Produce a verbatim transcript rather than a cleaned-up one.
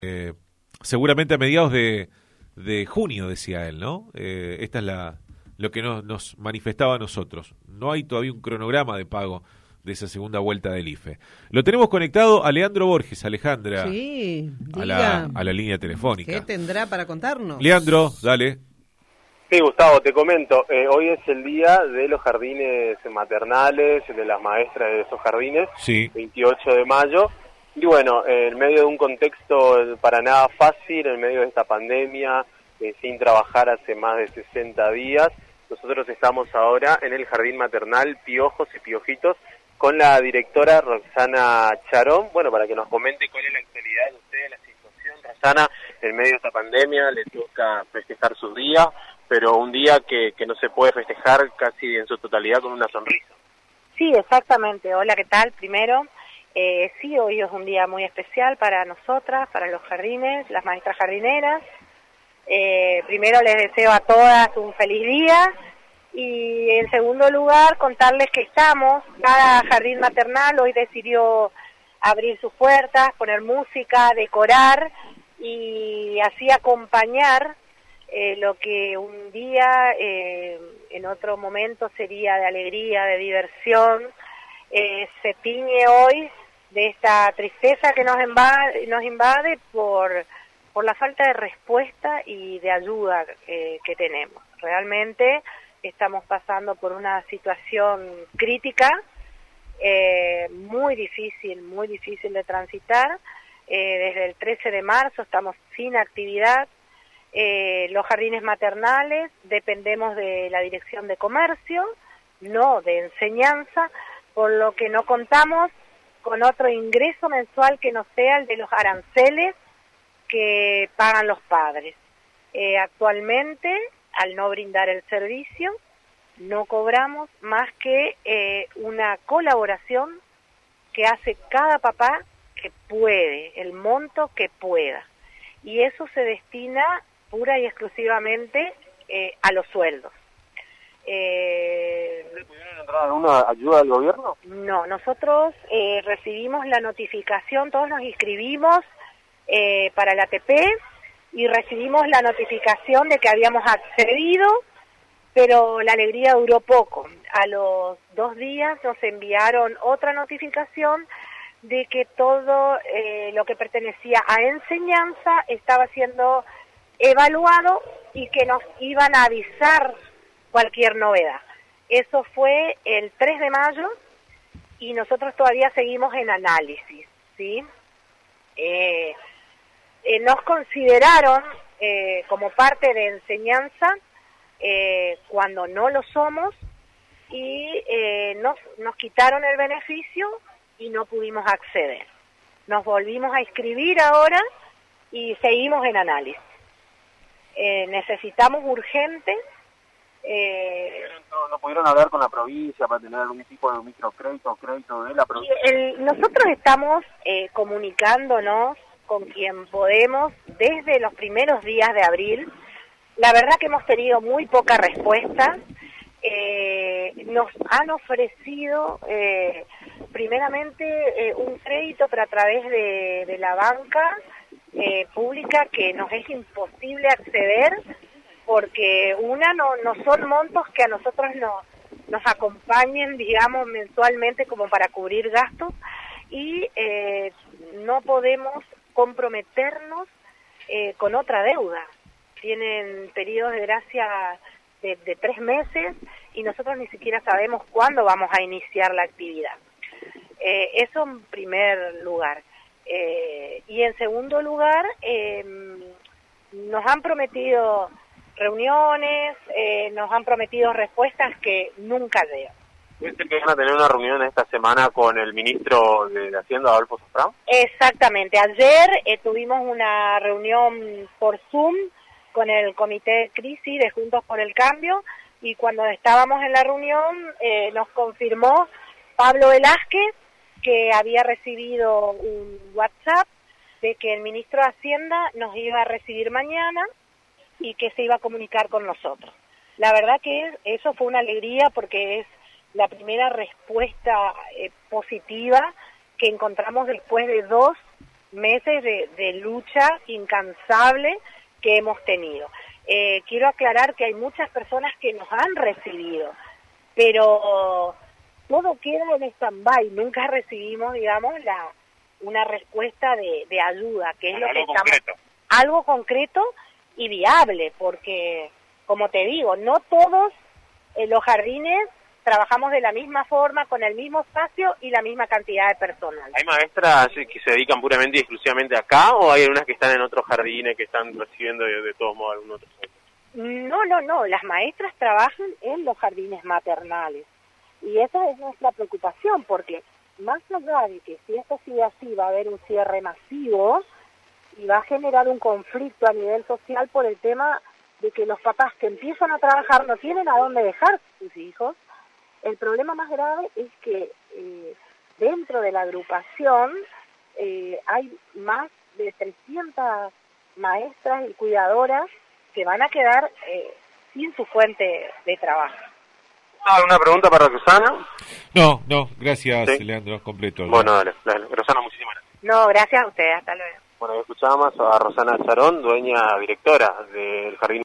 Eh, seguramente a mediados de, de junio, decía él, ¿no? Eh, esta es la lo que nos, nos manifestaba a nosotros. No hay todavía un cronograma de pago de esa segunda vuelta del I F E. Lo tenemos conectado a Leandro Borges, Alejandra, sí, a, la, a la línea telefónica. ¿Qué tendrá para contarnos? Leandro, dale. Sí, Gustavo, te comento, eh, hoy es el día de los jardines maternales, de las maestras de esos jardines, sí. veintiocho de mayo, y bueno, en medio de un contexto para nada fácil, en medio de esta pandemia, eh, sin trabajar hace más de sesenta días, nosotros estamos ahora en el jardín maternal Piojos y Piojitos con la directora Roxana Charón, bueno, para que nos comente cuál es la actualidad de ustedes, la situación. Roxana, en medio de esta pandemia le toca festejar sus días, pero un día que, que no se puede festejar casi en su totalidad con una sonrisa. Sí, exactamente. Hola, ¿qué tal? Primero, eh, sí, hoy es un día muy especial para nosotras, para los jardines, las maestras jardineras. Eh, primero les deseo a todas un feliz día y en segundo lugar contarles que estamos, cada jardín maternal hoy decidió abrir sus puertas, poner música, decorar y así acompañar Eh, lo que un día, eh, en otro momento sería de alegría, de diversión, eh, se tiñe hoy de esta tristeza que nos invade, nos invade por, por la falta de respuesta y de ayuda eh, que tenemos. Realmente estamos pasando por una situación crítica, eh, muy difícil, muy difícil de transitar. Eh, desde el trece de marzo estamos sin actividad. Eh, los jardines maternales dependemos de la Dirección de Comercio, no de enseñanza, por lo que no contamos con otro ingreso mensual que no sea el de los aranceles que pagan los padres. Eh, actualmente, al no brindar el servicio, no cobramos más que eh, una colaboración que hace cada papá que puede, el monto que pueda. Y eso se destina pura y exclusivamente eh, a los sueldos. Eh, ¿Le pudieron entrar alguna ayuda del gobierno? No, nosotros eh, recibimos la notificación, todos nos inscribimos eh, para el A T P y recibimos la notificación de que habíamos accedido, pero la alegría duró poco. A los dos días nos enviaron otra notificación de que todo eh, lo que pertenecía a enseñanza estaba siendo evaluado y que nos iban a avisar cualquier novedad. Eso fue el tres de mayo y nosotros todavía seguimos en análisis, ¿sí? Eh, eh, nos consideraron eh, como parte de enseñanza eh, cuando no lo somos y eh, nos, nos quitaron el beneficio y no pudimos acceder. Nos volvimos a inscribir ahora y seguimos en análisis. Eh, necesitamos urgente. Eh, no, ¿No pudieron hablar con la provincia para tener algún tipo de microcrédito o crédito de la provincia? El, nosotros estamos eh, comunicándonos con quien podemos desde los primeros días de abril. La verdad que hemos tenido muy poca respuesta. Eh, nos han ofrecido eh, primeramente eh, un crédito, pero a través de, de la banca eh, pública, que nos es imposible acceder porque una no, no son montos que a nosotros no, nos acompañen, digamos, mensualmente como para cubrir gastos y eh, no podemos comprometernos eh, con otra deuda. Tienen periodos de gracia de, de tres meses y nosotros ni siquiera sabemos cuándo vamos a iniciar la actividad. Eh, eso en primer lugar. Eh, y en segundo lugar, eh, nos han prometido reuniones, eh, nos han prometido respuestas que nunca llegan. ¿Viste que van a tener una reunión esta semana con el ministro de Hacienda, Adolfo Safran? Exactamente. Ayer eh, tuvimos una reunión por Zoom con el Comité de Crisis de Juntos por el Cambio y cuando estábamos en la reunión eh, nos confirmó Pablo Velázquez que había recibido un WhatsApp de que el ministro de Hacienda nos iba a recibir mañana y que se iba a comunicar con nosotros. La verdad que eso fue una alegría porque es la primera respuesta eh, positiva que encontramos después de dos meses de, de lucha incansable que hemos tenido. Eh, quiero aclarar que hay muchas personas que nos han recibido, pero todo queda en stand-by, nunca recibimos, digamos, la una respuesta de, de ayuda, que es lo que estamos... Concreto. Algo concreto y viable, porque, como te digo, no todos eh, los jardines trabajamos de la misma forma, con el mismo espacio y la misma cantidad de personal. ¿Hay maestras que se dedican puramente y exclusivamente acá, o hay algunas que están en otros jardines que están recibiendo de, de todos modos algún otro centro? No, no, no, las maestras trabajan en los jardines maternales, y esa es nuestra preocupación, porque más allá de que si esto sigue así va a haber un cierre masivo y va a generar un conflicto a nivel social por el tema de que los papás que empiezan a trabajar no tienen a dónde dejar sus hijos. El problema más grave es que eh, dentro de la agrupación eh, hay más de trescientas maestras y cuidadoras que van a quedar eh, sin su fuente de trabajo. ¿Alguna pregunta para Rosana? No, no, gracias, ¿sí? Leandro, completo. Bueno, dale, dale. Rosana, muchísimas gracias. No, gracias a ustedes, hasta luego. Bueno, escuchábamos a Rosana Charón, dueña, directora del Jardín